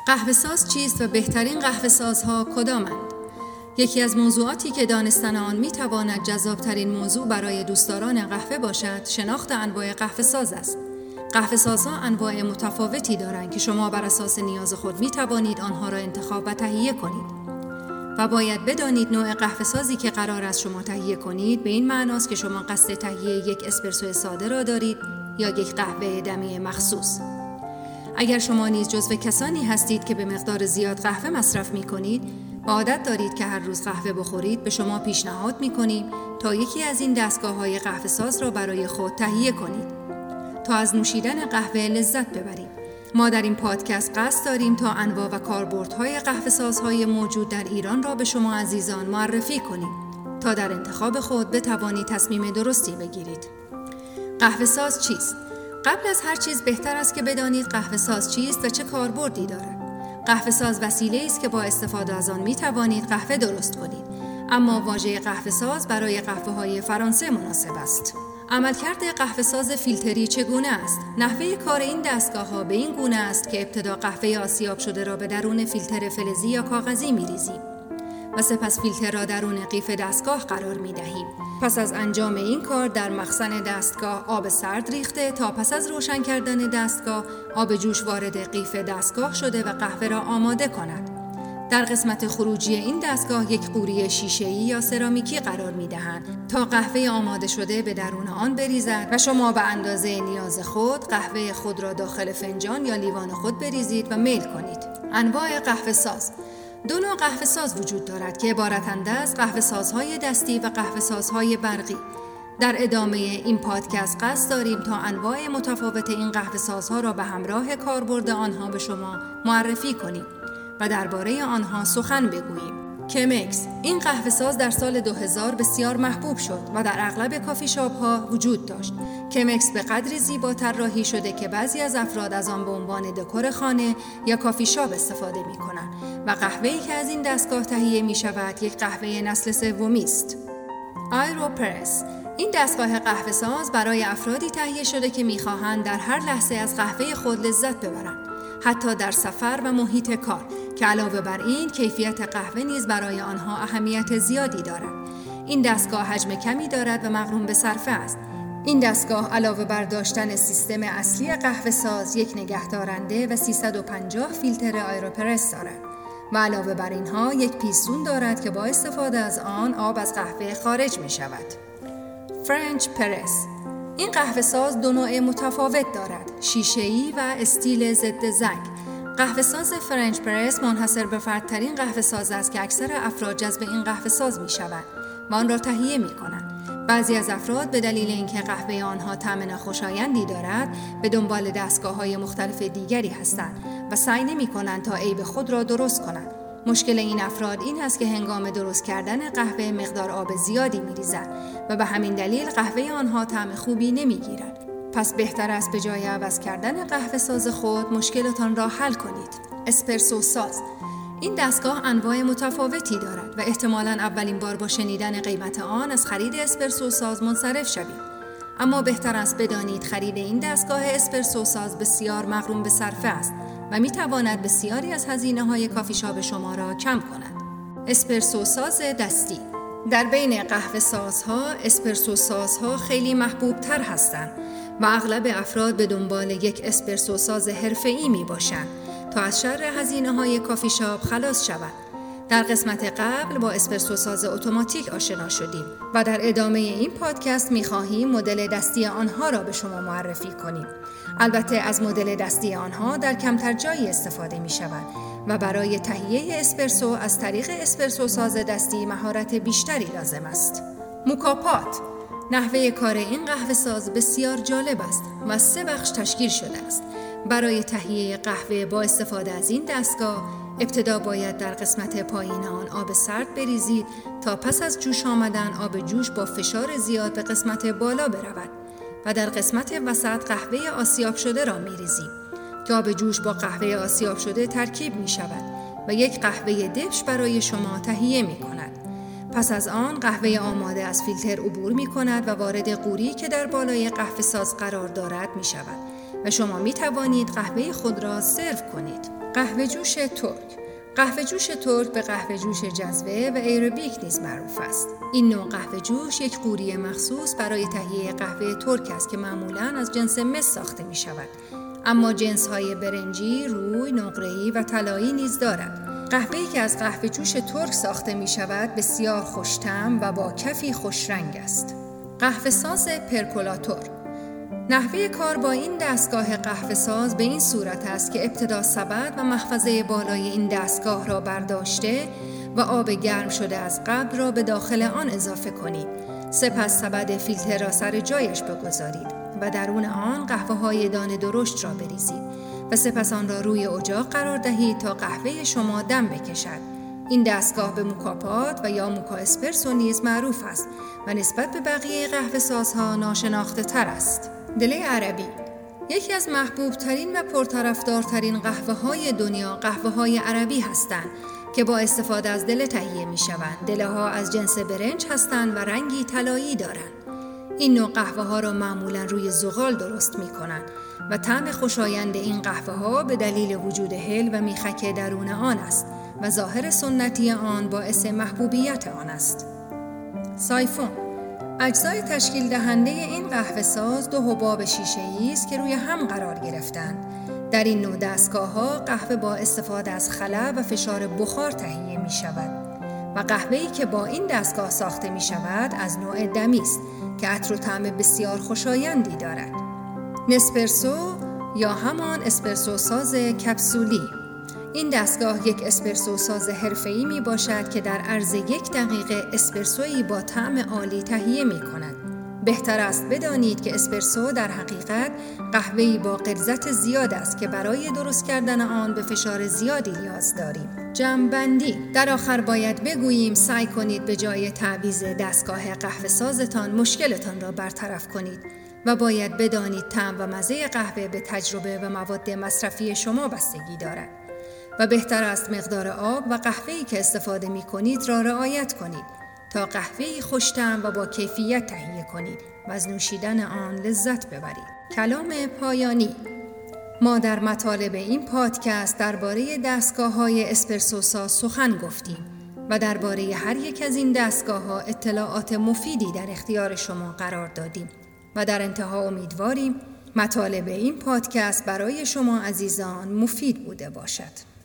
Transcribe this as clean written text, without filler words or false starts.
قهوه‌ساز چیست و بهترین قهوه‌سازها کدامند؟ یکی از موضوعاتی که دانستن آن می‌تواند جذاب‌ترین موضوع برای دوستداران قهوه باشد، شناخت انواع قهوه‌ساز است. قهوه‌سازها انواع متفاوتی دارند که شما بر اساس نیاز خود می‌توانید آنها را انتخاب و تهیه کنید. و باید بدانید نوع قهوه‌سازی که قرار است شما تهیه کنید به این معناست که شما قصد تهیه یک اسپرسو ساده را دارید یا یک قهوه دمی مخصوص. اگر شما نیز جزو کسانی هستید که به مقدار زیاد قهوه مصرف می‌کنید و عادت دارید که هر روز قهوه بخورید، به شما پیشنهاد می‌کنیم تا یکی از این دستگاه‌های قهوه‌ساز را برای خود تهیه کنید تا از نوشیدن قهوه لذت ببرید. ما در این پادکست قصد داریم تا انواع و کاربردهای قهوه‌سازهای موجود در ایران را به شما عزیزان معرفی کنیم تا در انتخاب خود بتوانید تصمیم درستی بگیرید. قهوه‌ساز چیست؟ قبل از هر چیز بهتر است که بدانید قهوه‌ساز چیست و چه کاربردی دارد. قهوه‌ساز وسیله‌ای است که با استفاده از آن می‌توانید قهوه درست کنید. اما واژه قهوه‌ساز برای قهوه‌های فرانسه مناسب است. عملکرد قهوه‌ساز فیلتری چگونه است؟ نحوه کار این دستگاه‌ها به این گونه است که ابتدا قهوه آسیاب شده را به درون فیلتر فلزی یا کاغذی می‌ریزیم و سپس فیلتر را درون قیف دستگاه قرار می‌دهیم. پس از انجام این کار در مخزن دستگاه آب سرد ریخته تا پس از روشن کردن دستگاه آب جوش وارد قیف دستگاه شده و قهوه را آماده کند. در قسمت خروجی این دستگاه یک قوری شیشه‌ای یا سرامیکی قرار می‌دهند تا قهوه آماده شده به درون آن بریزد و شما به اندازه نیاز خود قهوه خود را داخل فنجان یا لیوان خود بریزید و میل کنید. انواع قهوه‌ساز. دو نوع قهوه‌ساز وجود دارد که عبارتند از قهوه‌سازهای دستی و قهوه‌سازهای برقی. در ادامه این پادکست قصد داریم تا انواع متفاوت این قهوه‌سازها را به همراه کاربرد آنها به شما معرفی کنیم و درباره آنها سخن بگوییم. کمکس. این قهوه‌ساز در سال 2000 بسیار محبوب شد و در اغلب کافی شاپ‌ها وجود داشت. کمکس به قدری زیبا طراحی شده که بعضی از افراد از آن به عنوان دکور خانه یا کافی شاپ استفاده می‌کنند و قهوه‌ای که از این دستگاه تهیه می‌شود یک قهوه نسل سومی است. آیروپرس. این دستگاه قهوه‌ساز برای افرادی تهیه شده که می‌خواهند در هر لحظه از قهوه خود لذت ببرند، حتی در سفر و محیط کار، که علاوه بر این کیفیت قهوه نیز برای آنها اهمیت زیادی دارد. این دستگاه حجم کمی دارد و مقرون به صرفه است. این دستگاه علاوه بر داشتن سیستم اصلی قهوه‌ساز، یک نگهدارنده و 350 فیلتر آیروپرس دارد و علاوه بر اینها یک پیستون دارد که با استفاده از آن آب از قهوه خارج می شود. فرنچ پرس. این قهوه‌ساز دو نوع متفاوت دارد: شیشه‌ای و استیل ضد زنگ. قهوه‌ساز فرنچ پرس منحصر به فردترین قهوه‌ساز است که اکثر افراد جذب این قهوه‌ساز می‌شوند و آن را تهیه می‌کنند. بعضی از افراد به دلیل اینکه قهوه آنها طعم ناخوشایندی دارد، به دنبال دستگاه‌های مختلف دیگری هستند و سعی نمی‌کنند تا عیب خود را درست کنند. مشکل این افراد این است که هنگام درست کردن قهوه مقدار آب زیادی می‌ریزند و به همین دلیل قهوه آنها طعم خوبی نمی‌گیرد. پس بهتر است به جای عوض کردن قهوه ساز خود مشکلتان را حل کنید. اسپرسو ساز. این دستگاه انواع متفاوتی دارد و احتمالاً اولین بار با شنیدن قیمت آن از خرید اسپرسو ساز منصرف شوید. اما بهتر است بدانید خرید این دستگاه اسپرسو ساز بسیار مغروم به صرفه است و می‌تواند بسیاری از هزینه‌های کافی شاپ شما را کم کند. اسپرسو ساز دستی. در بین قهوه سازها، اسپرسو سازها خیلی محبوب تر هستند و اغلب افراد به دنبال یک اسپرسو ساز حرفه‌ای می باشند تا از شر هزینه‌های کافی شاپ خلاص شوند. در قسمت قبل با اسپرسو ساز اتوماتیک آشنا شدیم و در ادامه این پادکست می خواهیم مدل دستی آنها را به شما معرفی کنیم. البته از مدل دستی آنها در کمتر جایی استفاده می شود و برای تهیه اسپرسو از طریق اسپرسو ساز دستی مهارت بیشتری لازم است. مکاپات. نحوه کار این قهوه ساز بسیار جالب است و 3 بخش تشکیل شده است. برای تهیه قهوه با استفاده از این دستگاه، ابتدا باید در قسمت پایین آن آب سرد بریزید تا پس از جوش آمدن آب جوش با فشار زیاد به قسمت بالا برود و در قسمت وسط قهوه آسیاب شده را می‌ریزیم که آب جوش با قهوه آسیاب شده ترکیب می‌شود و یک قهوه دبش برای شما تهیه می‌کند. پس از آن قهوه آماده از فیلتر عبور می‌کند و وارد قوری که در بالای قهوه ساز قرار دارد می‌شود و شما می توانید قهوه خود را سرو کنید. قهوه جوش ترک. قهوه جوش ترک به قهوه جوش جذوه و ایروبیک نیز معروف است. این نوع قهوه جوش یک قوری مخصوص برای تهیه قهوه ترک است که معمولاً از جنس مس ساخته می شود. اما جنس‌های برنجی، روی، نقره‌ای و طلایی نیز دارد. قهوه‌ای که از قهوه جوش ترک ساخته می شود بسیار خوش‌طعم و با کفی خوش رنگ است. قهوه ساز پرکولاتور. نحوه کار با این دستگاه قهوه ساز به این صورت است که ابتدا سبد و محفظه بالای این دستگاه را برداشته و آب گرم شده از قبل را به داخل آن اضافه کنید. سپس سبد فیلتر را سر جایش بگذارید و درون آن قهوه‌های دانه درشت را بریزید و سپس آن را روی اجاق قرار دهید تا قهوه شما دم بکشد. این دستگاه به موکاپات و یا موکا اسپرسو نیز معروف است و نسبت به بقیه قهوه سازها ناشناخته تر است. دله عربی. یکی از محبوب ترین و پرطرفدارترین قهوه های دنیا قهوه های عربی هستند که با استفاده از دله تهیه می شوند. دله ها از جنس برنج هستند و رنگی طلایی دارند. این نوع قهوه ها را معمولا روی زغال درست می کنند و طعم خوشایند این قهوه ها به دلیل وجود هل و میخک درون آن است و ظاهر سنتی آن باعث محبوبیت آن است. سایفون. اجزای تشکیل دهنده این قهوه ساز دو حباب شیشه‌ای است که روی هم قرار گرفتند. در این نوع دستگاه‌ها قهوه با استفاده از خلا و فشار بخار تهیه می شود و قهوه‌ای که با این دستگاه ساخته می شود از نوع دمی است که عطر و طعم بسیار خوشایندی دارد. نسپرسو یا همان اسپرسو ساز کپسولی. این دستگاه یک اسپرسو ساز حرفه‌ای می باشد که در عرض 1 دقیقه اسپرسویی با طعم عالی تهیه می کند. بهتر است بدانید که اسپرسو در حقیقت قهوه‌ای با غلظت زیاد است که برای درست کردن آن به فشار زیادی نیاز داریم. جمع‌بندی. در آخر باید بگوییم سعی کنید به جای تعویض دستگاه قهوه سازتان مشکلتان را برطرف کنید و باید بدانید طعم و مزه قهوه به تجربه و مواد مصرفی شما بستگی دارد و بهتر است مقدار آب و قهوه‌ای که استفاده می‌کنید را رعایت کنید تا قهوه‌ای خوش‌طعم و با کیفیت تهیه کنید و از نوشیدن آن لذت ببرید. کلام پایانی. ما در مطالب این پادکست درباره دستگاه‌های اسپرسو ساز سخن گفتیم و درباره هر یک از این دستگاه‌ها اطلاعات مفیدی در اختیار شما قرار دادیم و در انتها امیدواریم مطالب این پادکست برای شما عزیزان مفید بوده باشد.